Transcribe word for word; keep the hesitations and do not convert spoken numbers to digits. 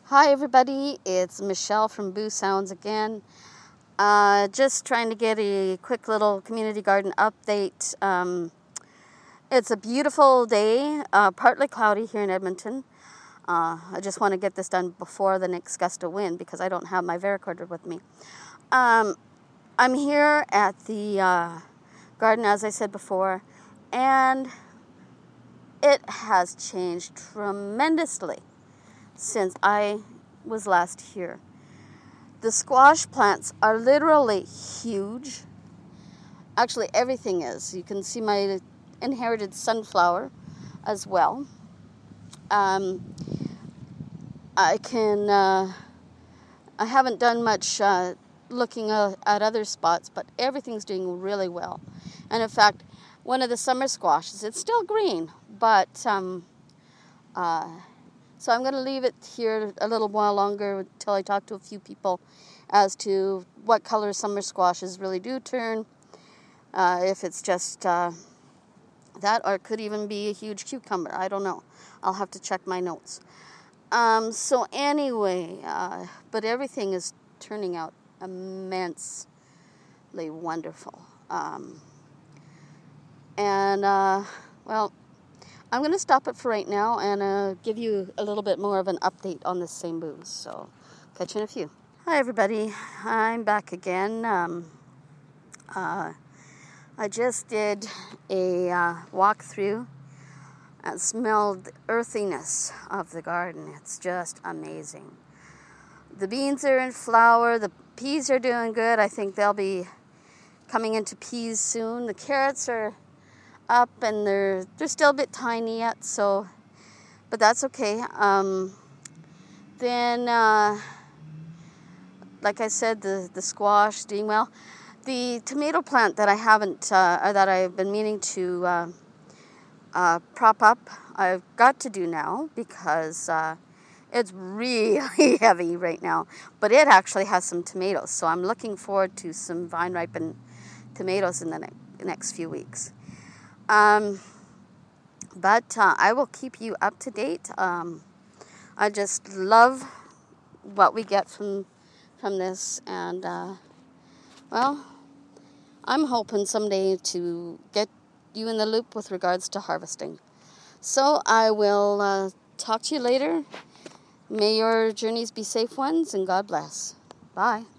Hi everybody, it's Michelle from Boo Sounds again. Uh, just trying to get a quick little community garden update. Um, it's a beautiful day, uh, partly cloudy here in Edmonton. Uh, I just want to get this done before the next gust of wind because I don't have my Varicorder with me. Um, I'm here at the uh, garden, as I said before, and it has changed tremendously since I was last here. The squash plants are literally huge. Actually, everything is. You can see my inherited sunflower as well. Um, I can. Uh, I haven't done much uh, looking uh, at other spots, but everything's doing really well. And in fact, one of the summer squashes, it's still green, but um, uh, so I'm going to leave it here a little while longer until I talk to a few people as to what color summer squashes really do turn. Uh, if it's just uh, that, or it could even be a huge cucumber. I don't know. I'll have to check my notes. Um, so anyway, uh, but everything is turning out immensely wonderful. Um, and, uh, well, I'm going to stop it for right now and uh, give you a little bit more of an update on this same booze. So catch you in a few. Hi, everybody. I'm back again. Um, uh, I just did a uh, walkthrough and smelled the earthiness of the garden. It's just amazing. The beans are in flower. The peas are doing good. I think they'll be coming into peas soon. The carrots are up and they're they're still a bit tiny yet, so but that's okay. Um, then, uh, like I said, the the squash doing well. The tomato plant that I haven't, uh, or that I've been meaning to uh, uh, prop up, I've got to do now because uh, it's really heavy right now. But it actually has some tomatoes, so I'm looking forward to some vine-ripened tomatoes in the ne- next few weeks. Um, but uh, I will keep you up to date. Um, I just love what we get from from this, and uh, well, I'm hoping someday to get you in the loop with regards to harvesting. So I will uh, talk to you later. May your journeys be safe ones, and God bless. Bye.